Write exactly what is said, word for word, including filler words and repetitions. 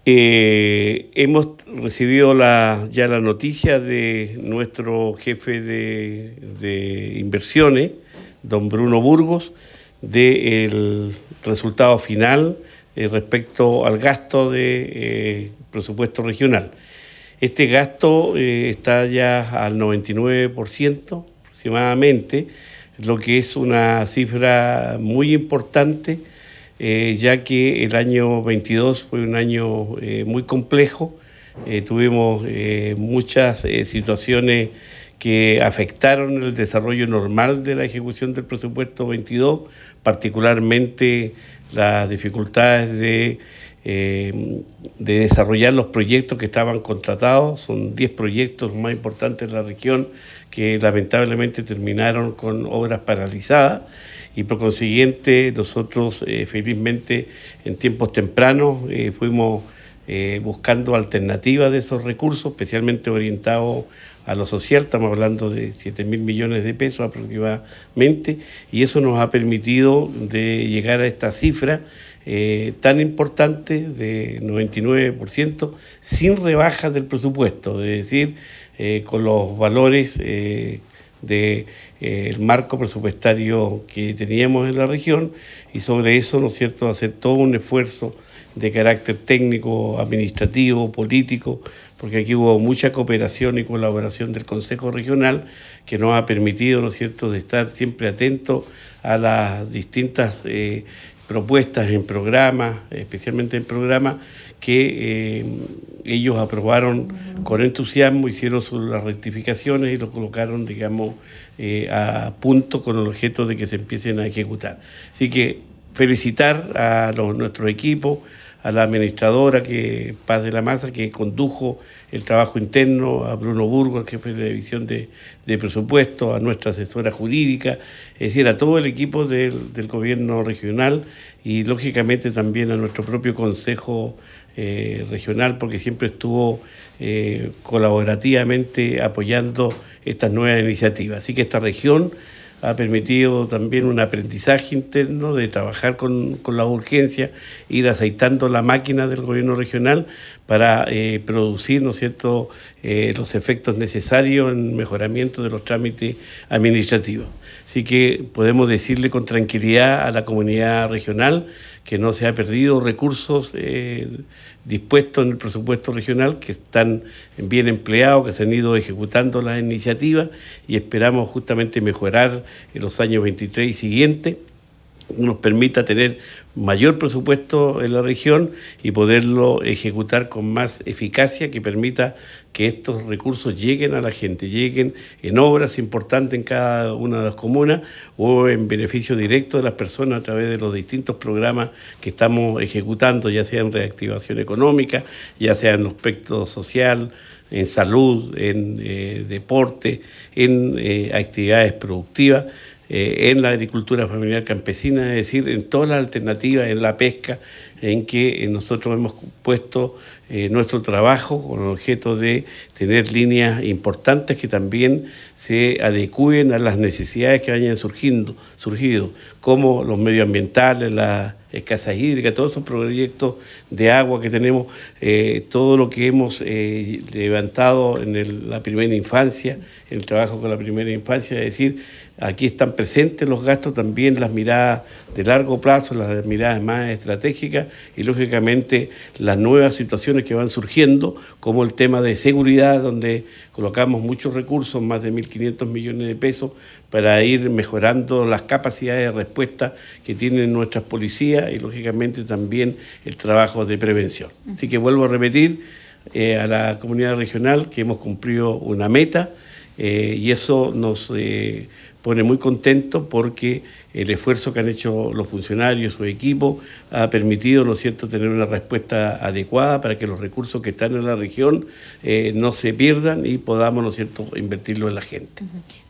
Eh, hemos recibido la, ya la noticia de nuestro jefe de, de inversiones, don Bruno Burgos, del resultado final eh, respecto al gasto de eh, presupuesto regional. Este gasto eh, está ya al noventa y nueve por ciento aproximadamente, lo que es una cifra muy importante, eh, ya que el año veintidós fue un año eh, muy complejo. Eh, tuvimos eh, muchas eh, situaciones que afectaron el desarrollo normal de la ejecución del presupuesto veintidós, particularmente las dificultades de, eh, de desarrollar los proyectos que estaban contratados. Son diez proyectos más importantes de la región que lamentablemente terminaron con obras paralizadas, y por consiguiente nosotros eh, felizmente en tiempos tempranos eh, fuimos eh, buscando alternativas de esos recursos, especialmente orientados a lo social. Estamos hablando de siete mil millones de pesos aproximadamente, y eso nos ha permitido de llegar a esta cifra eh, tan importante de noventa y nueve por ciento sin rebajas del presupuesto, es decir, eh, con los valores eh, del de, eh, marco presupuestario que teníamos en la región, y sobre eso, ¿no es cierto?, hacer todo un esfuerzo de carácter técnico, administrativo, político, porque aquí hubo mucha cooperación y colaboración del Consejo Regional, que nos ha permitido, ¿no es cierto?, de estar siempre atentos a las distintas eh, propuestas en programas, especialmente en programas que eh, ellos aprobaron con entusiasmo, hicieron sus, las rectificaciones y lo colocaron, digamos, eh, a punto con el objeto de que se empiecen a ejecutar. Así que felicitar a los, nuestros equipos, a la administradora, que Paz de la Maza, que condujo el trabajo interno, a Bruno Burgos, el jefe de división de, de presupuesto, a nuestra asesora jurídica, es decir, a todo el equipo del, del gobierno regional, y lógicamente también a nuestro propio Consejo eh, Regional, porque siempre estuvo eh, colaborativamente apoyando estas nuevas iniciativas. Así que esta región ha permitido también un aprendizaje interno de trabajar con, con la urgencia, ir aceitando la máquina del gobierno regional para eh, producir, ¿no es cierto?, eh, los efectos necesarios en mejoramiento de los trámites administrativos. Así que podemos decirle con tranquilidad a la comunidad regional que no se ha perdido recursos eh, dispuestos en el presupuesto regional, que están bien empleados, que se han ido ejecutando las iniciativas, y esperamos justamente mejorar en los años veintitrés y siguientes, nos permita tener mayor presupuesto en la región y poderlo ejecutar con más eficacia, que permita que estos recursos lleguen a la gente, lleguen en obras importantes en cada una de las comunas o en beneficio directo de las personas a través de los distintos programas que estamos ejecutando, ya sea en reactivación económica, ya sea en aspecto social, en salud, en eh, deporte, en eh, actividades productivas, Eh, en la agricultura familiar campesina, es decir, en todas las alternativas, en la pesca, en que eh, nosotros hemos puesto eh, nuestro trabajo con el objeto de tener líneas importantes que también se adecúen a las necesidades que vayan surgiendo, surgido, como los medioambientales, la escasez hídrica, todos esos proyectos de agua que tenemos, eh, todo lo que hemos eh, levantado en el, la primera infancia, el trabajo con la primera infancia, es decir, aquí están presentes los gastos, también las miradas de largo plazo, las miradas más estratégicas, y lógicamente las nuevas situaciones que van surgiendo, como el tema de seguridad, donde colocamos muchos recursos, más de mil quinientos millones de pesos, para ir mejorando las capacidades de respuesta que tienen nuestras policías, y lógicamente también el trabajo de prevención. Así que vuelvo a repetir eh, a la comunidad regional que hemos cumplido una meta, eh, y eso nos eh, pone muy contentos, porque el esfuerzo que han hecho los funcionarios, su equipo, ha permitido, ¿no es cierto?, tener una respuesta adecuada para que los recursos que están en la región eh, no se pierdan y podamos, ¿no es cierto?, invertirlo en la gente. Uh-huh.